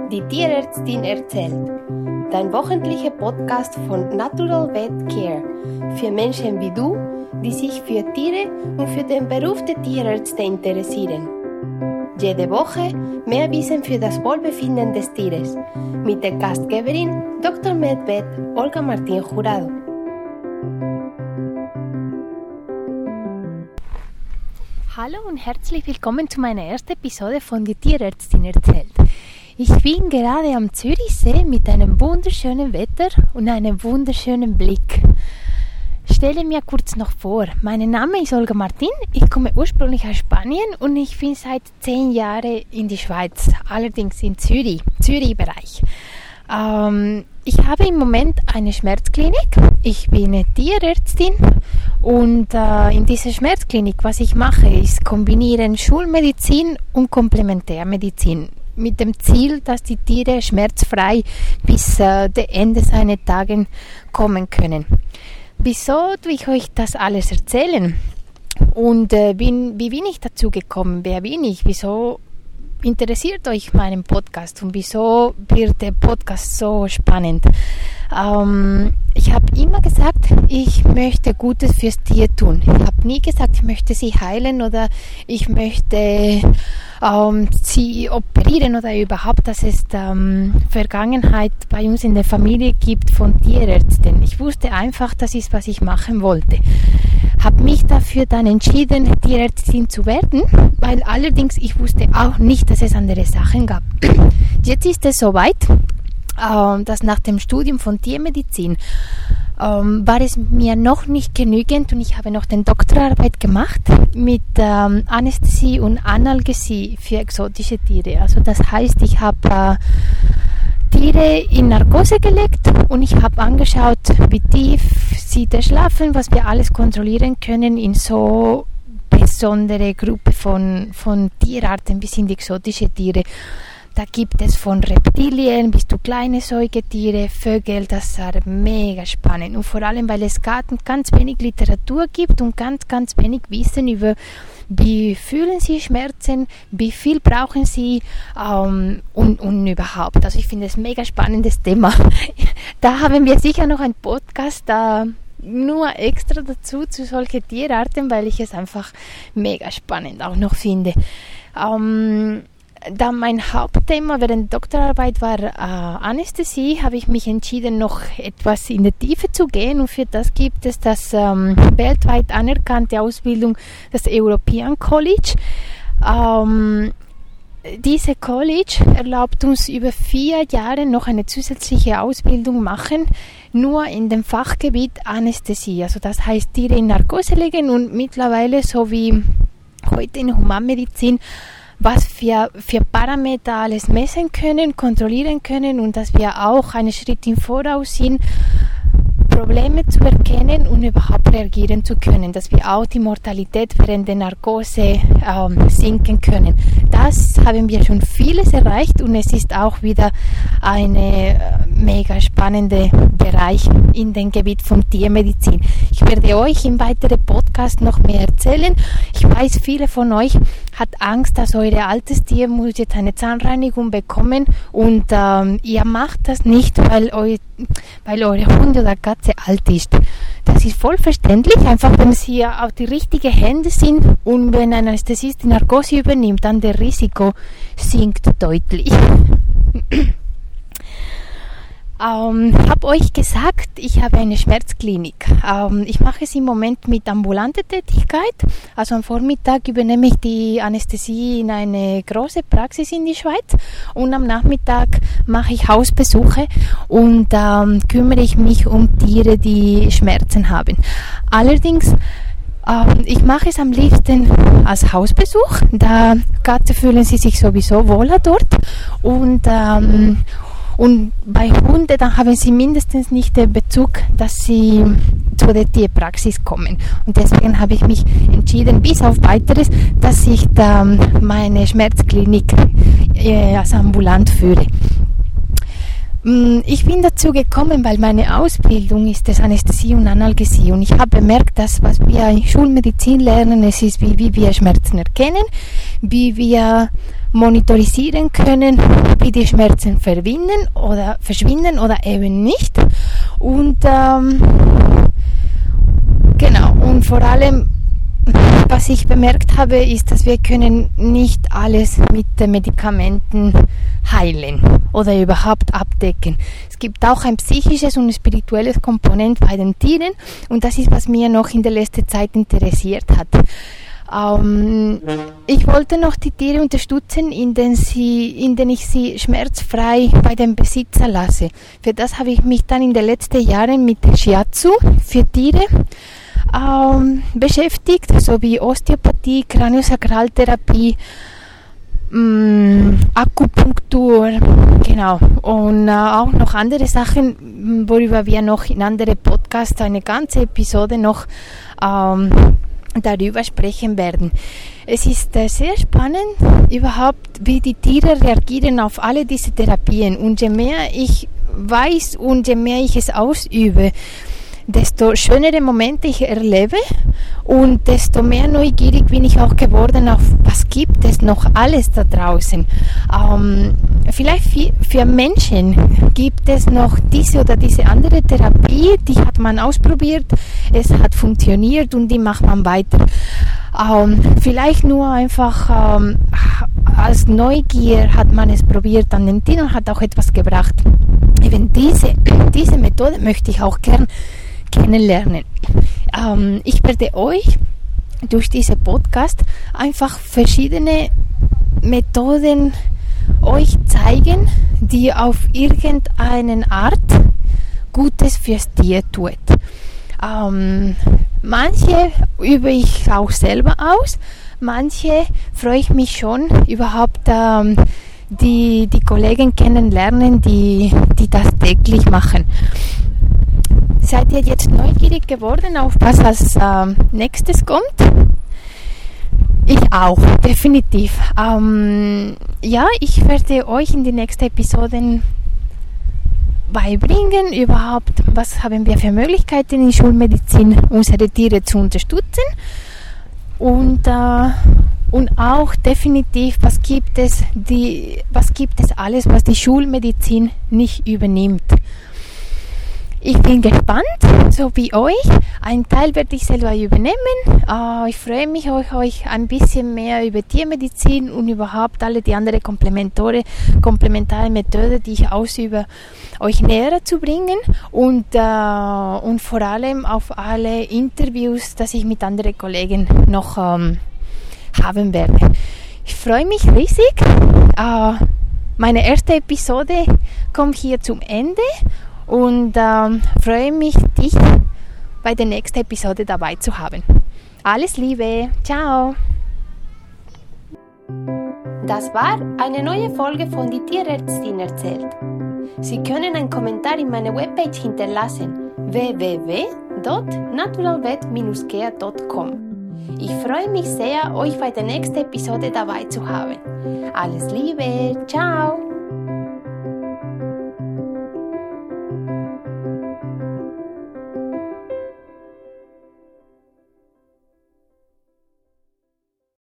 Die Tierärztin erzählt. Dein wöchentlicher Podcast von Natural Vet Care für Menschen wie du, die sich für Tiere und für den Beruf der Tierärzte interessieren. Jede Woche mehr Wissen für das Wohlbefinden des Tieres mit der Gastgeberin Dr. Med-Vet Olga Martin Jurado. Hallo und herzlich willkommen zu meiner ersten Episode von Die Tierärztin erzählt. Ich bin gerade am Zürichsee mit einem wunderschönen Wetter und einem wunderschönen Blick. Stelle mir kurz noch vor, mein Name ist Olga Martin, ich komme ursprünglich aus Spanien und ich bin seit 10 Jahren in die Schweiz, allerdings in Zürich-Bereich. Ich habe im Moment eine Schmerzklinik, ich bin eine Tierärztin und in dieser Schmerzklinik, was ich mache, ist kombinieren Schulmedizin und Komplementärmedizin mit dem Ziel, dass die Tiere schmerzfrei bis dem Ende seiner Tage kommen können. Wieso tue ich euch das alles erzählen? Und wie bin ich dazu gekommen? Wer bin ich? Wieso interessiert euch meinen Podcast und wieso wird der Podcast so spannend? Ich habe immer gesagt, ich möchte Gutes fürs Tier tun. Ich habe nie gesagt, ich möchte sie heilen oder ich möchte sie operieren oder überhaupt, dass es Vergangenheit bei uns in der Familie gibt von Tierärzten. Ich wusste einfach, das ist, was ich machen wollte. Habe mich dafür dann entschieden, Tierärztin zu werden, weil allerdings ich wusste auch nicht, dass es andere Sachen gab. Jetzt ist es soweit, dass nach dem Studium von Tiermedizin war es mir noch nicht genügend und ich habe noch den Doktorarbeit gemacht mit Anästhesie und Analgesie für exotische Tiere. Also das heißt, ich habe Tiere in Narkose gelegt und ich habe angeschaut, wie tief sie da schlafen, was wir alles kontrollieren können in so besondere Gruppe von Tierarten, bis in die exotische Tiere. Da gibt es von Reptilien bis zu kleine Säugetiere, Vögel, das war mega spannend. Und vor allem, weil es ganz wenig Literatur gibt und ganz wenig Wissen über, wie fühlen sie Schmerzen, wie viel brauchen sie und überhaupt. Also ich finde es ein mega spannendes Thema. Da haben wir sicher noch einen Podcast nur extra dazu zu solchen Tierarten, weil ich es einfach mega spannend auch noch finde. Da mein Hauptthema während der Doktorarbeit war Anästhesie, habe ich mich entschieden, noch etwas in die Tiefe zu gehen und für das gibt es das weltweit anerkannte Ausbildung, das European College. Diese College erlaubt uns über 4 Jahre noch eine zusätzliche Ausbildung machen, nur in dem Fachgebiet Anästhesie. Also das heißt Tiere in Narkose legen und mittlerweile, so wie heute in Humanmedizin, was wir für Parameter alles messen können, kontrollieren können und dass wir auch einen Schritt im Voraus sind, Probleme zu erkennen und überhaupt reagieren zu können, dass wir auch die Mortalität während der Narkose sinken können. Das haben wir schon vieles erreicht und es ist auch wieder ein mega spannender Bereich in dem Gebiet von Tiermedizin. Ich werde euch im weiteren Podcast noch mehr erzählen. Ich weiß, viele von euch hat Angst, dass euer altes Tier muss jetzt eine Zahnreinigung bekommen und ihr macht das nicht, weil eure Hund oder Katze alt ist. Das ist voll verständlich, einfach wenn sie auf die richtigen Hände sind und wenn ein Anästhesist die Narkose übernimmt, dann der Risiko sinkt deutlich. Ich habe euch gesagt, ich habe eine Schmerzklinik. Ich mache es im Moment mit ambulanter Tätigkeit. Also am Vormittag übernehme ich die Anästhesie in eine große Praxis in die Schweiz und am Nachmittag mache ich Hausbesuche und kümmere ich mich um Tiere, die Schmerzen haben. Allerdings ich mache es am liebsten als Hausbesuch. Da Katzen fühlen sie sich sowieso wohler dort und bei Hunden, dann haben sie mindestens nicht den Bezug, dass sie zu der Tierpraxis kommen. Und deswegen habe ich mich entschieden, bis auf weiteres, dass ich meine Schmerzklinik als ambulant führe. Ich bin dazu gekommen, weil meine Ausbildung ist das Anästhesie und Analgesie und ich habe bemerkt, dass was wir in Schulmedizin lernen, es ist, wie wir Schmerzen erkennen, wie wir monitorisieren können, wie die Schmerzen verschwinden oder eben nicht. Und genau, und vor allem, was ich bemerkt habe, ist, dass wir können nicht alles mit den Medikamenten heilen oder überhaupt abdecken. Es gibt auch ein psychisches und ein spirituelles Komponent bei den Tieren und das ist, was mir noch in der letzten Zeit interessiert hat. Ich wollte noch die Tiere unterstützen, indem ich sie schmerzfrei bei dem Besitzer lasse. Für das habe ich mich dann in den letzten Jahren mit Shiatsu für Tiere beschäftigt, sowie Osteopathie, Kraniosakraltherapie, Akupunktur, genau, und auch noch andere Sachen, worüber wir noch in andere Podcasts eine ganze Episode noch darüber sprechen werden. Es ist sehr spannend überhaupt, wie die Tiere reagieren auf alle diese Therapien und je mehr ich weiß und je mehr ich es ausübe, desto schönere Momente ich erlebe und desto mehr neugierig bin ich auch geworden auf, was gibt es noch alles da draußen. Vielleicht für Menschen gibt es noch diese oder diese andere Therapie, die hat man ausprobiert, es hat funktioniert und die macht man weiter. Vielleicht nur einfach als Neugier hat man es probiert an den Tieren und hat auch etwas gebracht. Eben diese Methode möchte ich auch gern kennenlernen. Ich werde euch durch diesen Podcast einfach verschiedene Methoden euch zeigen, die auf irgendeine Art Gutes fürs Tier tut. Manche übe ich auch selber aus, manche freue ich mich schon überhaupt die Kollegen kennenlernen, die das täglich machen. Seid ihr jetzt neugierig geworden, auf was als nächstes kommt? Ich auch, definitiv. Ja, ich werde euch in die nächsten Episoden beibringen, überhaupt, was haben wir für Möglichkeiten in Schulmedizin, unsere Tiere zu unterstützen und auch definitiv, was gibt es alles, was die Schulmedizin nicht übernimmt. Ich bin gespannt, so wie euch. Ein Teil werde ich selber übernehmen. Ich freue mich, euch ein bisschen mehr über Tiermedizin und überhaupt alle die anderen komplementare Methoden, die ich ausübe, euch näher zu bringen und vor allem auf alle Interviews, die ich mit anderen Kollegen noch haben werde. Ich freue mich riesig. Meine erste Episode kommt hier zum Ende. Und freue mich, dich bei der nächsten Episode dabei zu haben. Alles Liebe, ciao! Das war eine neue Folge von Die Tierärztin erzählt. Sie können einen Kommentar in meiner Webpage hinterlassen, www.naturalvet-care.com. Ich freue mich sehr, euch bei der nächsten Episode dabei zu haben. Alles Liebe, ciao!